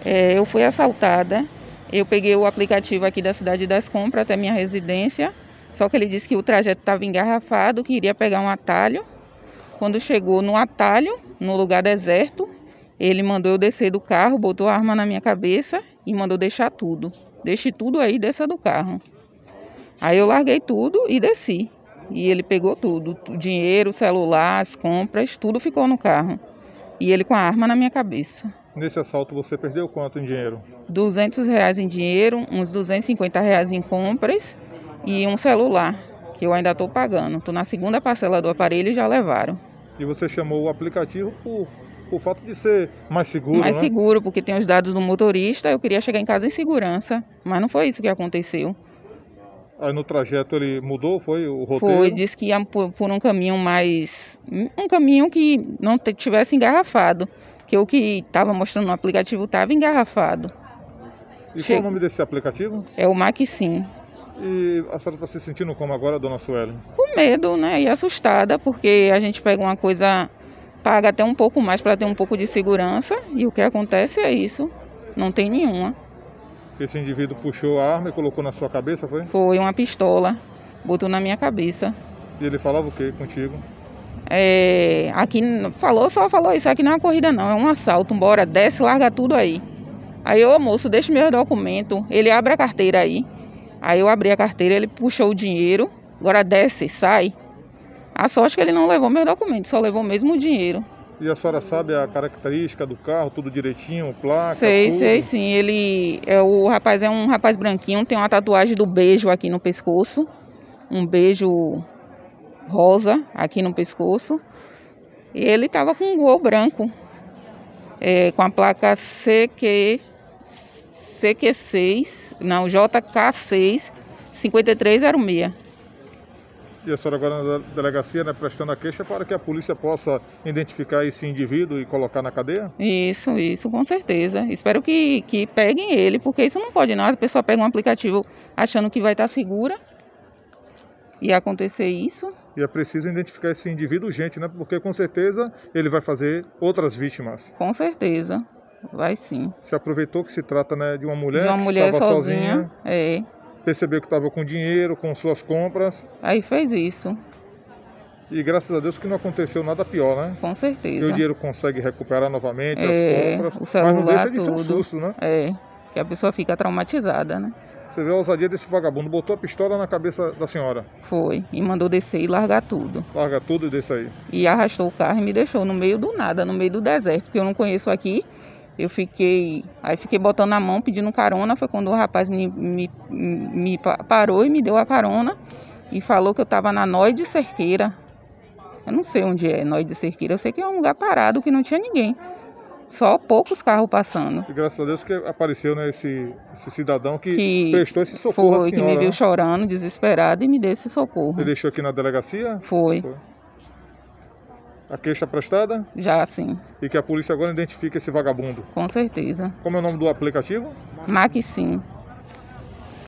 Eu fui assaltada. Eu peguei o aplicativo aqui da Cidade das Compras até minha residência. Só que ele disse que o trajeto estava engarrafado, que iria pegar um atalho. Quando chegou no atalho, no lugar deserto, ele mandou eu descer do carro, botou a arma na minha cabeça e mandou deixar tudo. Deixe tudo aí, desça do carro. Aí eu larguei tudo e desci. E ele pegou tudo, o dinheiro, o celular, as compras, tudo ficou no carro. E ele com a arma na minha cabeça. Nesse assalto você perdeu quanto em dinheiro? R$ 200 em dinheiro, uns R$ 250 em compras e um celular, que eu ainda estou pagando. Estou na segunda parcela do aparelho e já levaram. E você chamou o aplicativo por fato de ser mais seguro, Mais né? seguro, porque tem os dados do motorista, eu queria chegar em casa em segurança, mas não foi isso que aconteceu. Aí no trajeto ele mudou, foi o roteiro? Foi, disse que ia por um caminho um caminho que não tivesse engarrafado, que o que estava mostrando no aplicativo estava engarrafado. E qual é o nome desse aplicativo? É o Maxim. E a senhora está se sentindo como agora, dona Suelen? Com medo, né, e assustada, porque a gente pega uma coisa, paga até um pouco mais para ter um pouco de segurança, e o que acontece é isso, não tem nenhuma. Esse indivíduo puxou a arma e colocou na sua cabeça, foi? Foi uma pistola, botou na minha cabeça. E ele falava o que contigo? Aqui só falou isso, aqui não é uma corrida não, é um assalto, bora, desce, larga tudo aí. Aí eu, moço, deixa meus documentos, ele abre a carteira aí. Aí eu abri a carteira, ele puxou o dinheiro, agora desce, sai. A sorte que ele não levou meus documentos, só levou mesmo o dinheiro. E a senhora sabe a característica do carro, tudo direitinho, placa, Sei, tudo? sei sim, o rapaz é um rapaz branquinho, tem uma tatuagem do beijo aqui no pescoço, um beijo rosa aqui no pescoço. E ele estava com um Gol branco, com a placa JK6 5306. E a senhora agora na delegacia, né, prestando a queixa para que a polícia possa identificar esse indivíduo e colocar na cadeia? Isso, com certeza. Espero que peguem ele, porque isso não pode não. A pessoa pega um aplicativo achando que vai estar segura e acontecer isso. E é preciso identificar esse indivíduo urgente, né? Porque com certeza ele vai fazer outras vítimas. Com certeza, vai sim. Se aproveitou que se trata, né, de uma mulher, De uma que mulher estava sozinha. Percebeu que estava com dinheiro, com suas compras. Aí fez isso. E graças a Deus que não aconteceu nada pior, né? Com certeza. E o dinheiro consegue recuperar novamente as compras. O celular, mas não deixa de tudo. ser um susto, né? Que a pessoa fica traumatizada, né? Você vê a ousadia desse vagabundo, botou a pistola na cabeça da senhora. Foi, e mandou descer e largar tudo. Larga tudo e desce aí. E arrastou o carro e me deixou no meio do nada, no meio do deserto, porque eu não conheço aqui. Fiquei botando a mão, pedindo carona. Foi quando o rapaz me parou e me deu a carona e falou que eu estava na Nó de Cerqueira. Eu não sei onde é Nó de Cerqueira, eu sei que é um lugar parado, que não tinha ninguém. Só poucos carros passando. E graças a Deus que apareceu, né, esse cidadão que prestou esse socorro à senhora. Que me viu chorando, desesperado, e me deu esse socorro. Você deixou aqui na delegacia? Foi. A queixa prestada? Já, sim. E que a polícia agora identifique esse vagabundo? Com certeza. Como é o nome do aplicativo? Maxim.